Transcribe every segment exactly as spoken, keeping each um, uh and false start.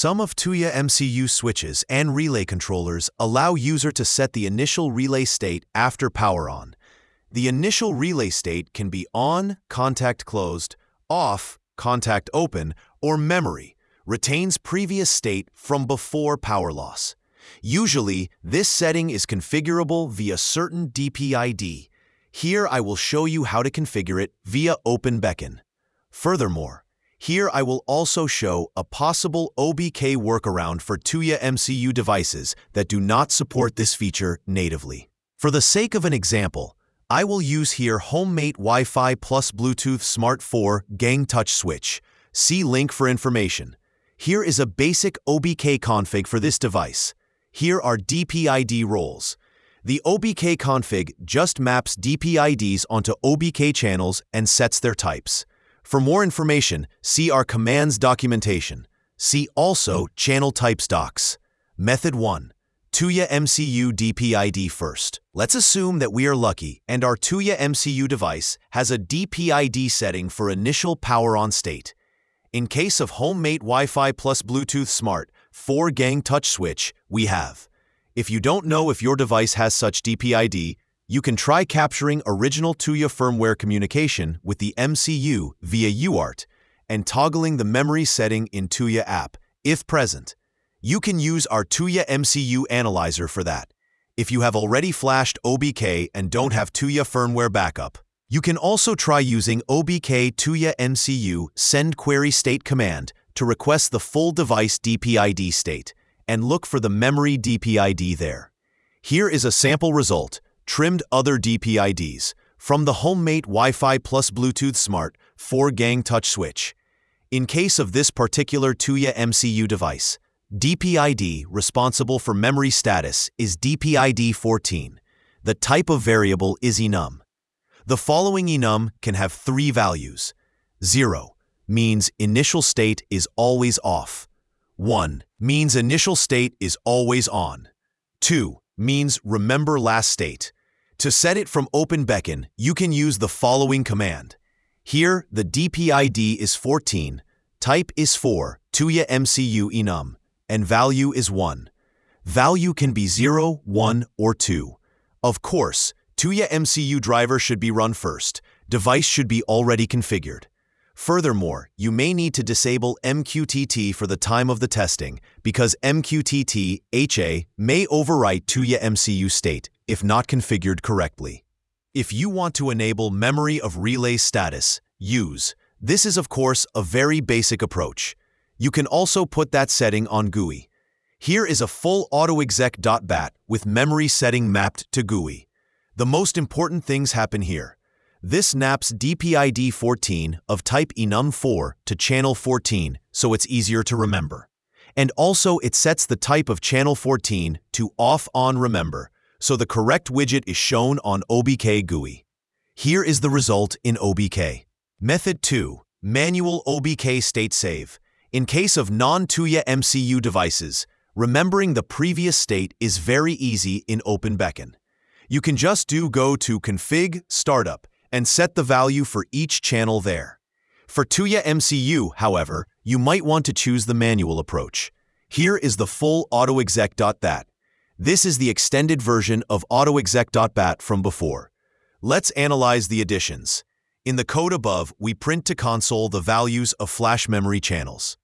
Some of Tuya M C U switches and relay controllers allow user to set the initial relay state after power on. The initial relay state can be on, contact closed, off, contact open, or memory, retains previous state from before power loss. Usually, this setting is configurable via certain D P I D. Here I will show you how to configure it via OpenBeacon. Furthermore, here I will also show a possible O B K workaround for Tuya M C U devices that do not support this feature natively. For the sake of an example, I will use here HomeMate Wi-Fi plus Bluetooth Smart four Gang Touch Switch. See link for information. Here is a basic O B K config for this device. Here are D P I D roles. The O B K config just maps D P I Ds onto O B K channels and sets their types. For more information, see our commands documentation. See also channel types docs. Method one. Tuya M C U D P I D first. Let's assume that we are lucky and our Tuya M C U device has a D P I D setting for initial power on state. In case of HomeMate Wi-Fi plus Bluetooth Smart four Gang Touch Switch, we have. If you don't know if your device has such D P I D, you can try capturing original Tuya firmware communication with the M C U via U A R T and toggling the memory setting in Tuya app, if present. You can use our Tuya M C U analyzer for that. If you have already flashed O B K and don't have Tuya firmware backup, you can also try using O B K Tuya M C U send query state command to request the full device D P I D state and look for the memory D P I D there. Here is a sample result, trimmed other D P I Ds, from the HomeMate Wi-Fi plus Bluetooth Smart four Gang Touch Switch. In case of this particular Tuya M C U device, D P I D responsible for memory status is D P I D fourteen. The type of variable is enum. The following enum can have three values. zero means initial state is always off. one means initial state is always on. two means remember last state. To set it from OpenBeacon, you can use the following command. Here, the D P I D is fourteen, type is four, Tuya M C U enum, and value is one. Value can be zero, one, or two. Of course, Tuya M C U driver should be run first. Device should be already configured. Furthermore, you may need to disable M Q T T for the time of the testing because M Q T T H A may overwrite Tuya M C U state if not configured correctly. If you want to enable memory of relay status, use. This is of course a very basic approach. You can also put that setting on G U I. Here is a full autoexec.bat with memory setting mapped to G U I. The most important things happen here. This maps D P I D fourteen of type enum four to channel fourteen so it's easier to remember. And also it sets the type of channel fourteen to off-on remember, so the correct widget is shown on O B K G U I. Here is the result in O B K. Method two. Manual O B K state save. In case of non-Tuya M C U devices, remembering the previous state is very easy in OpenBeacon. You can just do go to config, startup, and set the value for each channel there. For Tuya M C U, however, you might want to choose the manual approach. Here is the full autoexec.bat. This is the extended version of autoexec.bat from before. Let's analyze the additions. In the code above, we print to console the values of flash memory channels.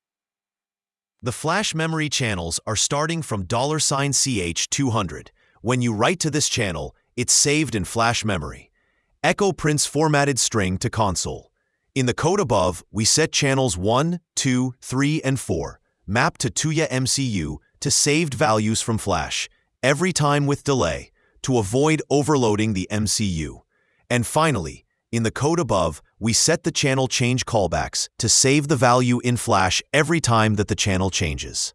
The flash memory channels are starting from C H two hundred. When you write to this channel, it's saved in flash memory. Echo prints formatted string to console. In the code above, we set channels one, two, three, and four, mapped to Tuya M C U to saved values from flash, every time with delay, to avoid overloading the M C U. And finally, in the code above, we set the channel change callbacks to save the value in flash every time that the channel changes.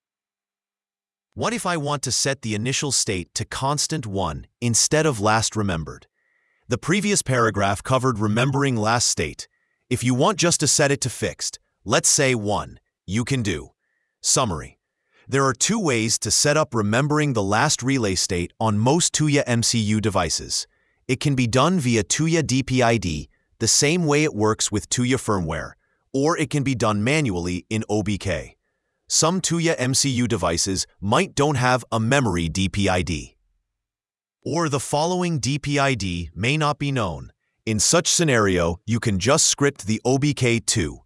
What if I want to set the initial state to constant one instead of last remembered? The previous paragraph covered remembering last state. If you want just to set it to fixed, let's say one, you can do. Summary. There are two ways to set up remembering the last relay state on most Tuya M C U devices. It can be done via Tuya D P I D, the same way it works with Tuya firmware, or it can be done manually in O B K. Some Tuya M C U devices might don't have a memory D P I D. Or the following D P I D may not be known. In such scenario, you can just script the O B K two